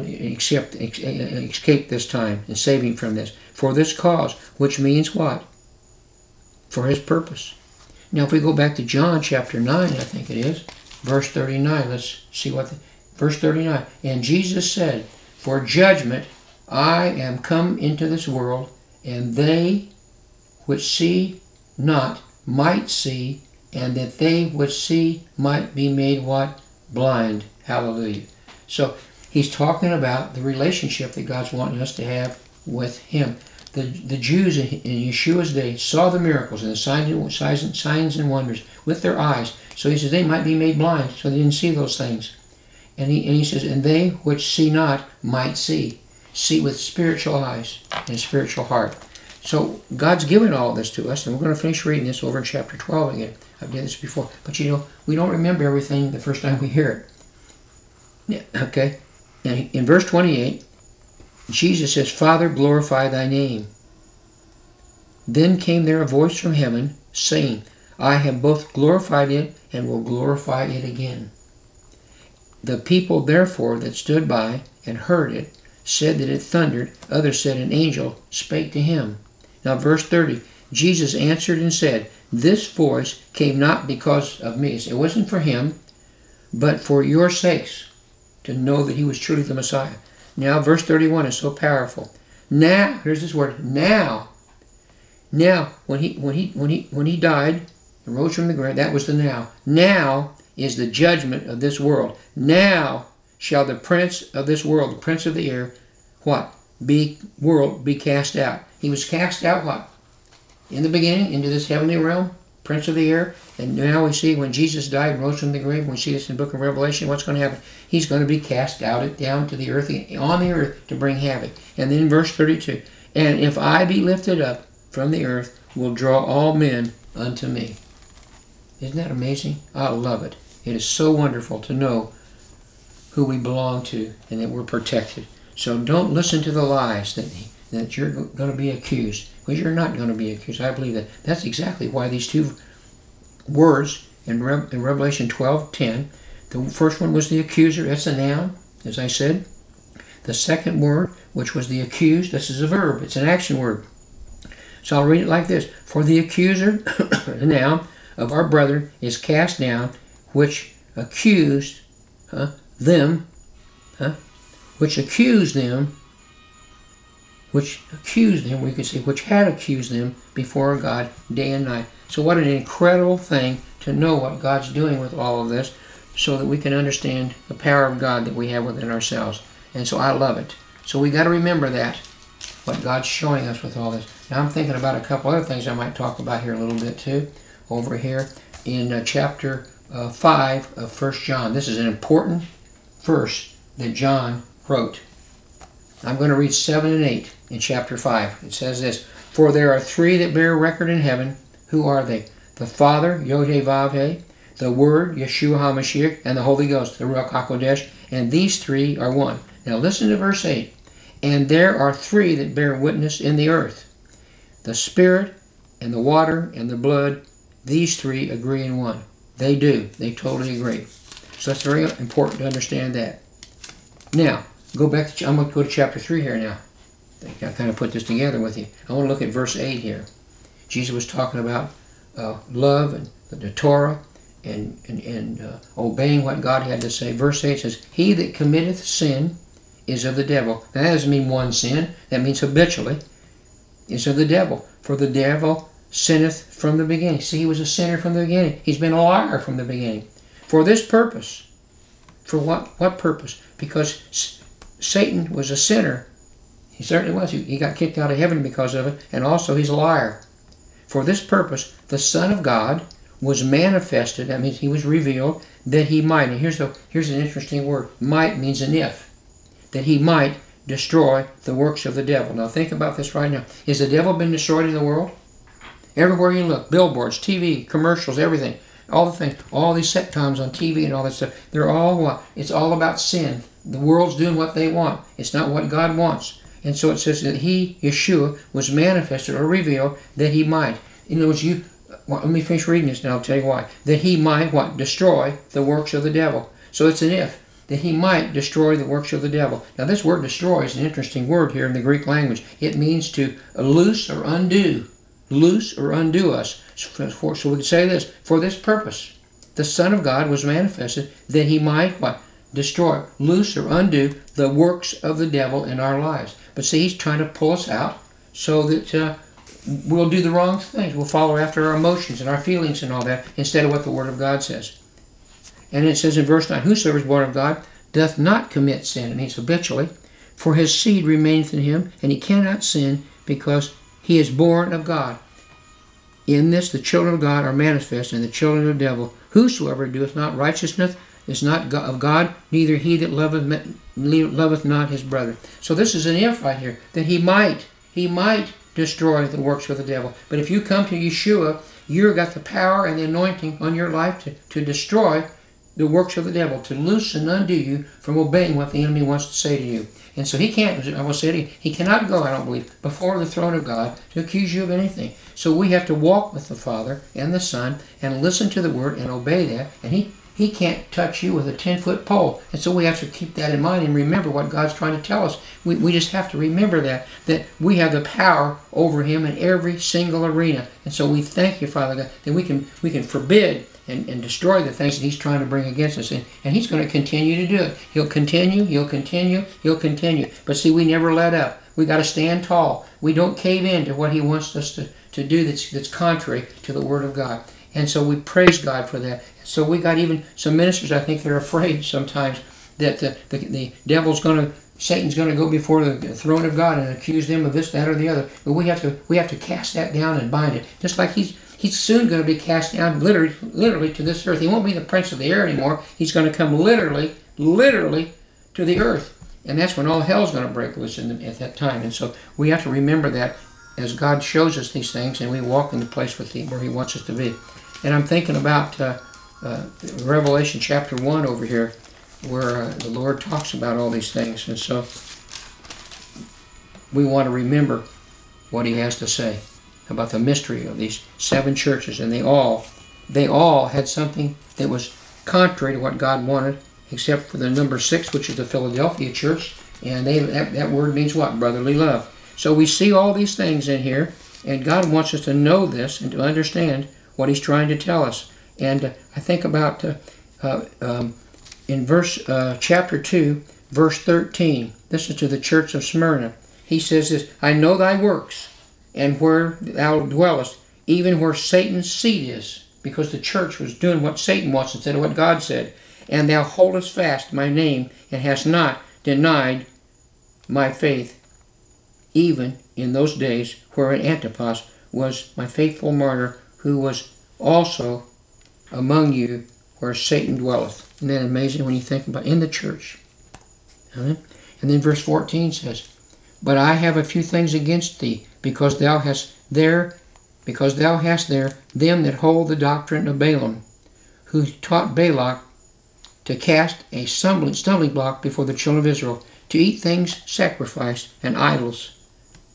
Speaker 4: escape this time and save him from this. For this cause, which means what? For his purpose. Now if we go back to John chapter 9, I think it is, verse 39, let's see what, verse 39. And Jesus said, for judgment I am come into this world, and they which see not might see, and that they which see might be made what? Blind. Hallelujah. So he's talking about the relationship that God's wanting us to have with him. The Jews in Yeshua's day saw the miracles and the signs and wonders with their eyes. So he says they might be made blind, so they didn't see those things. And he says, and they which see not might see with spiritual eyes and spiritual heart. So God's given all this to us, and we're going to finish reading this over in chapter 12 again. I've done this before, but we don't remember everything the first time we hear it. Yeah, okay? And in verse 28, Jesus says, Father, glorify thy name. Then came there a voice from heaven, saying, I have both glorified it and will glorify it again. The people therefore that stood by and heard it said that it thundered. Others said an angel spake to him. Now verse 30, Jesus answered and said, this voice came not because of me. It wasn't for him, but for your sakes, to know that he was truly the Messiah. Now verse 31 is so powerful. Now, here's this word, now. Now, when he died and rose from the grave, that was the now. Now is the judgment of this world. Now shall the prince of this world, the prince of the air, what? Be cast out. He was cast out what? In the beginning, into this heavenly realm, prince of the air. And now we see when Jesus died and rose from the grave, we see this in the book of Revelation, what's going to happen? He's going to be cast out down to the earth, on the earth, to bring havoc. And then verse 32, and if I be lifted up from the earth, will draw all men unto me. Isn't that amazing? I love it. It is so wonderful to know who we belong to and that we're protected. So don't listen to the lies that you're going to be accused, because you're not going to be accused. I believe that. That's exactly why these two words in Revelation 12:10, the first one was the accuser, that's a noun, as I said. The second word, which was the accused, this is a verb, it's an action word. So I'll read it like this. For the accuser, the noun, of our brethren is cast down, which accused them, which accused them, we could say, which had accused them before God day and night. So what an incredible thing to know what God's doing with all of this, so that we can understand the power of God that we have within ourselves. And so I love it. So we got to remember that, what God's showing us with all this. Now I'm thinking about a couple other things I might talk about here a little bit too, over here in chapter 5 of 1 John. This is an important verse that John wrote. I'm going to read 7 and 8 in chapter 5. It says this, for there are three that bear record in heaven. Who are they? The Father, Yod-Heh-Vav-Heh, the Word, Yeshua HaMashiach, and the Holy Ghost, the Ruach HaKodesh, and these three are one. Now listen to verse 8. And there are three that bear witness in the earth, the Spirit, and the water, and the blood, these three agree in one. They do. They totally agree. So that's very important to understand that. Now, go back to, I'm going to go to chapter 3 here now. I think I kind of put this together with you. I want to look at verse 8 here. Jesus was talking about love and the Torah and obeying what God had to say. Verse 8 says, he that committeth sin is of the devil. Now, that doesn't mean one sin. That means habitually. Is of the devil. For the devil sinneth from the beginning. See, he was a sinner from the beginning. He's been a liar from the beginning. For this purpose. For what purpose? Because Satan was a sinner. He certainly was. He got kicked out of heaven because of it. And also he's a liar. For this purpose, the Son of God was manifested. That means he was revealed. That he might. And here's an interesting word. Might means an if. That he might destroy the works of the devil. Now think about this right now. Has the devil been destroyed in the world? Everywhere you look, billboards, TV, commercials, everything, all the things, all these sitcoms on TV and all that stuff, they're all what? It's all about sin. The world's doing what they want. It's not what God wants. And so it says that he, Yeshua, was manifested or revealed that he might. In other words, let me finish reading this and I'll tell you why. That he might, what? Destroy the works of the devil. So it's an if. That he might destroy the works of the devil. Now this word destroy is an interesting word here in the Greek language. It means to loose or undo. Loose or undo us. So we could say this, for this purpose, the Son of God was manifested that he might, what? Destroy, loose or undo the works of the devil in our lives. But see, he's trying to pull us out so that we'll do the wrong things. We'll follow after our emotions and our feelings and all that instead of what the Word of God says. And it says in verse 9, whosoever is born of God doth not commit sin, and he's habitually, for his seed remaineth in him, and he cannot sin because he is born of God. In this the children of God are manifest, and the children of the devil. Whosoever doeth not righteousness is not of God, neither he that loveth not his brother. So this is an if right here, that he might destroy the works of the devil. But if you come to Yeshua, you've got the power and the anointing on your life to destroy the works of the devil, to loose and undo you from obeying what the enemy wants to say to you. And so he can't, I will say it again, he cannot go, I don't believe, before the throne of God to accuse you of anything. So we have to walk with the Father and the Son and listen to the Word and obey that. And he can't touch you with a 10-foot pole. And so we have to keep that in mind and remember what God's trying to tell us. We just have to remember that we have the power over him in every single arena. And so we thank you, Father God, that we can forbid and destroy the things that he's trying to bring against us. And he's going to continue to do it. He'll continue. But see, we never let up. We got to stand tall. We don't cave in to what he wants us to do that's contrary to the Word of God. And so we praise God for that. So we got even some ministers, I think, they're afraid sometimes that the Satan's going to go before the throne of God and accuse them of this, that, or the other. But we have to cast that down and bind it. Just like he's soon going to be cast down literally to this earth. He won't be the prince of the air anymore. He's going to come literally to the earth. And that's when all hell's going to break loose at that time. And so we have to remember that as God shows us these things and we walk in the place where he wants us to be. And I'm thinking about Revelation chapter 1 over here, where the Lord talks about all these things. And so we want to remember what he has to say about the mystery of these 7 churches. And they all had something that was contrary to what God wanted, except for the number 6, which is the Philadelphia church. And that word means what? Brotherly love. So we see all these things in here, and God wants us to know this and to understand what he's trying to tell us. And I think about in chapter 2, verse 13. This is to the church of Smyrna. He says this, I know thy works, and where thou dwellest, even where Satan's seat is, because the church was doing what Satan wants instead of what God said. And thou holdest fast my name, and hast not denied my faith, even in those days wherein Antipas was my faithful martyr, who was also among you where Satan dwelleth. Isn't that amazing when you think about in the church? Right? And then verse 14 says, but I have a few things against thee, because thou hast there them that hold the doctrine of Balaam, who taught Balak to cast a stumbling block before the children of Israel, to eat things sacrificed and idols,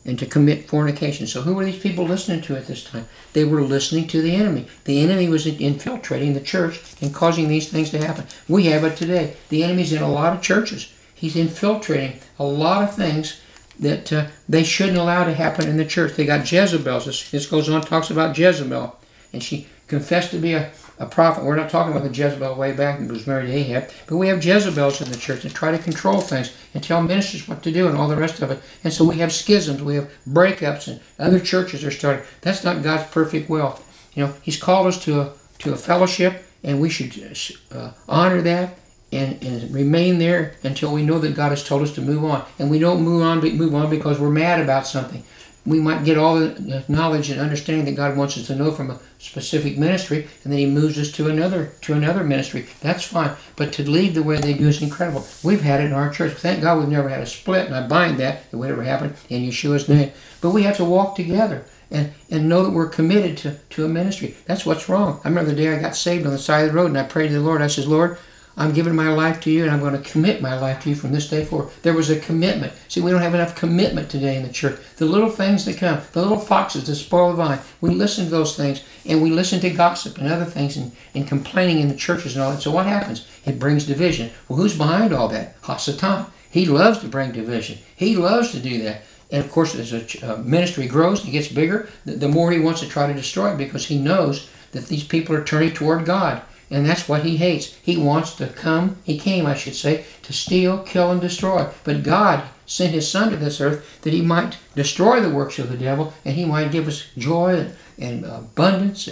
Speaker 4: and to commit fornication. So who were these people listening to at this time? They were listening to the enemy. The enemy was infiltrating the church and causing these things to happen. We have it today. The enemy's in a lot of churches. He's infiltrating a lot of things that they shouldn't allow to happen in the church. They got Jezebels. This goes on, talks about Jezebel. And she confessed to be a prophet. We're not talking about the Jezebel way back who was married to Ahab, but we have Jezebels in the church that try to control things and tell ministers what to do and all the rest of it. And so we have schisms, we have breakups, and other churches are starting. That's not God's perfect will. You know, He's called us to a fellowship, and we should honor that and remain there until we know that God has told us to move on. And we don't move on because we're mad about something. We might get all the knowledge and understanding that God wants us to know from a specific ministry, and then He moves us to another ministry. That's fine. But to lead the way they do is incredible. We've had it in our church. Thank God we've never had a split, and I bind that, if it would ever happen, in Yeshua's name. But we have to walk together and know that we're committed to a ministry. That's what's wrong. I remember the day I got saved on the side of the road, and I prayed to the Lord. I said, Lord, I'm giving my life to you, and I'm going to commit my life to you from this day forward. There was a commitment. See, we don't have enough commitment today in the church. The little things that come, the little foxes that spoil the vine, we listen to those things, and we listen to gossip and other things and complaining in the churches and all that. So what happens? It brings division. Well, who's behind all that? Hasatan. He loves to bring division. He loves to do that. And of course, as a ministry grows and it gets bigger, the more he wants to try to destroy it, because he knows that these people are turning toward God. And that's what he hates. He wants to come, he came, I should say, to steal, kill, and destroy. But God sent His Son to this earth that He might destroy the works of the devil, and He might give us joy and abundance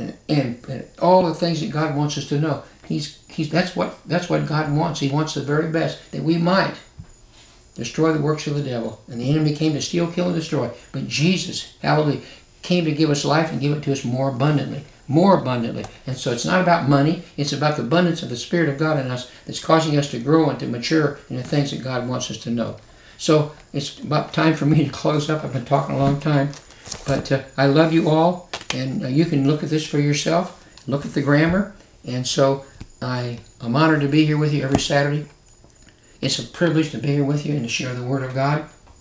Speaker 4: and all the things that God wants us to know. That's what God wants. He wants the very best, that we might destroy the works of the devil. And the enemy came to steal, kill, and destroy. But Jesus, hallelujah, came to give us life and give it to us more abundantly. More abundantly. And so it's not about money, it's about the abundance of the Spirit of God in us that's causing us to grow and to mature in the things that God wants us to know. So it's about time for me to close up. I've been talking a long time. But I love you all, and you can look at this for yourself, look at the grammar. And so I'm honored to be here with you every Saturday. It's a privilege to be here with you and to share the Word of God.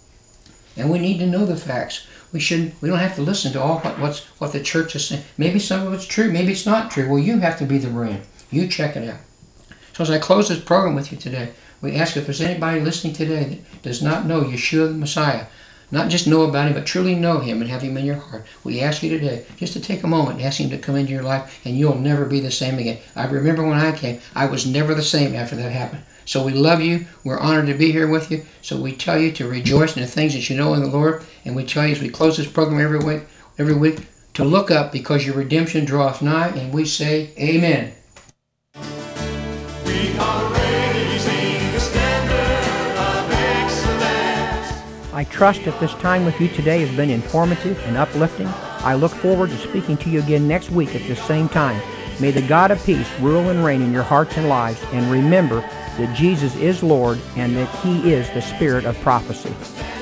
Speaker 4: And we need to know the facts. We don't have to listen to all what the church is saying. Maybe some of it's true, maybe it's not true. Well, you have to be the brand. You check it out. So as I close this program with you today, we ask if there's anybody listening today that does not know Yeshua the Messiah, not just know about Him, but truly know Him and have Him in your heart. We ask you today just to take a moment and ask Him to come into your life, and you'll never be the same again. I remember when I came, I was never the same after that happened. So we love you. We're honored to be here with you. So we tell you to rejoice in the things that you know in the Lord. And we tell you as we close this program every week to look up, because your redemption draweth nigh. And we say, Amen.
Speaker 3: We are raising the standard of excellence.
Speaker 5: I trust that this time with you today has been informative and uplifting. I look forward to speaking to you again next week at this same time. May the God of peace rule and reign in your hearts and lives. And remember that Jesus is Lord and that He is the Spirit of prophecy.